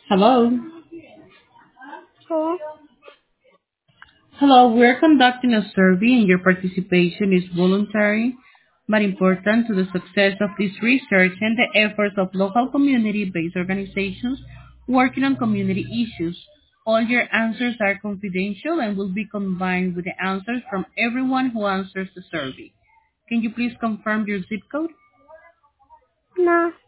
Hello. Hello? Hello, we're conducting a survey and your participation is voluntary but important to the success of this research and the efforts of local community-based organizations working on community issues. All your answers are confidential and will be combined with the answers from everyone who answers the survey. Can you please confirm your zip code? No.